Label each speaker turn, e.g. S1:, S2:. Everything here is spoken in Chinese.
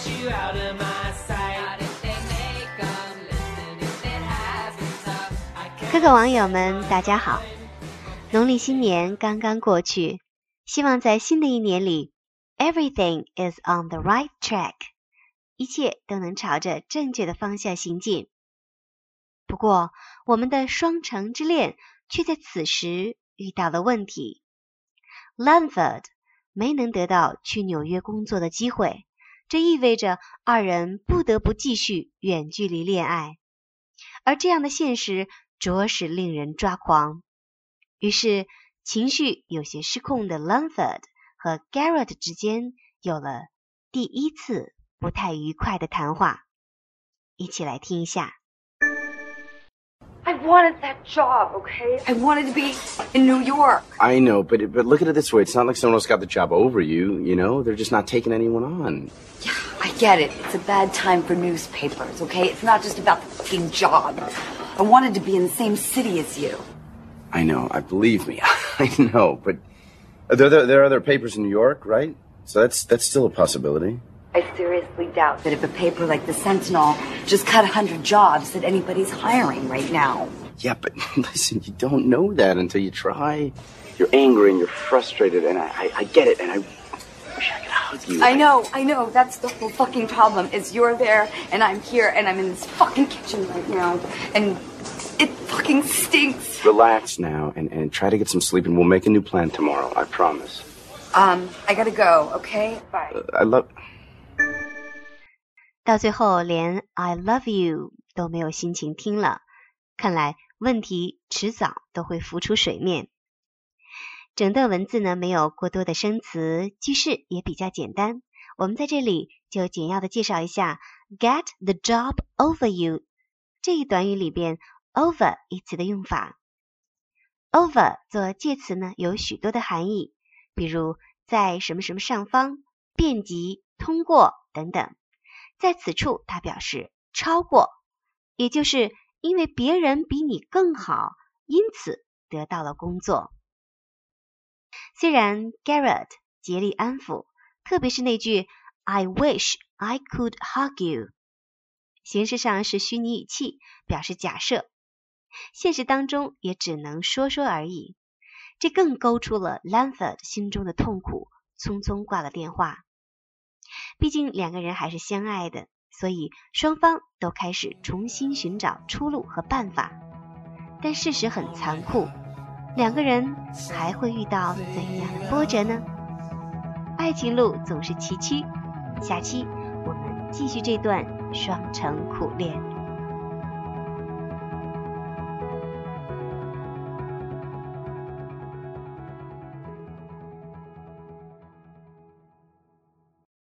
S1: 科科网友们大家好，农历新年刚刚过去，希望在新的一年里 Everything is on the right track， 一切都能朝着正确的方向行进。不过我们的双城之恋却在此时遇到了问题， Langford 没能得到去纽约工作的机会，这意味着二人不得不继续远距离恋爱，而这样的现实着实令人抓狂。于是情绪有些失控的 Langford 和 Garrett 之间有了第一次不太愉快的谈话，一起来听一下。
S2: I wanted that job, okay? I wanted to be in New York.
S3: I know, but look at it this way. It's not like someone else got the job over you, you know? They're just not taking anyone on.
S2: Yeah, I get it. It's a bad time for newspapers, okay? It's not just about the fucking job. I wanted to be in the same city as you.
S3: I know, believe me. I know, but there are other papers in New York, right? So that's still a possibility.
S2: I seriously doubt that if a paper like the Sentinel just cut 100 jobs that anybody's hiring right now.
S3: Yeah, but listen, you don't know that until you try. You're angry and you're frustrated, and I get it, and I wish I could hug you.
S2: I know. That's the whole fucking problem, is you're there, and I'm here, and I'm in this fucking kitchen right now, and it fucking stinks.
S3: Relax now, and try to get some sleep, and we'll make a new plan tomorrow, I promise.
S2: I gotta go, okay? Bye.
S3: I love...
S1: 到最后连 I love you 都没有心情听了，看来问题迟早都会浮出水面。整段文字呢没有过多的生词，句式也比较简单，我们在这里就简要的介绍一下 get the job over you 这一短语里边 over 一词的用法。 over 做介词呢有许多的含义，比如在什么什么上方、遍及、通过等等。在此处它表示超过，也就是因为别人比你更好，因此得到了工作。虽然 Garrett 竭力安抚，特别是那句 I wish I could hug you， 形式上是虚拟语气，表示假设，现实当中也只能说说而已。这更勾出了 Langford 心中的痛苦，匆匆挂了电话。毕竟两个人还是相爱的，所以双方都开始重新寻找出路和办法。但事实很残酷，两个人还会遇到怎样的波折呢？爱情路总是崎岖，下期我们继续这段双城苦恋。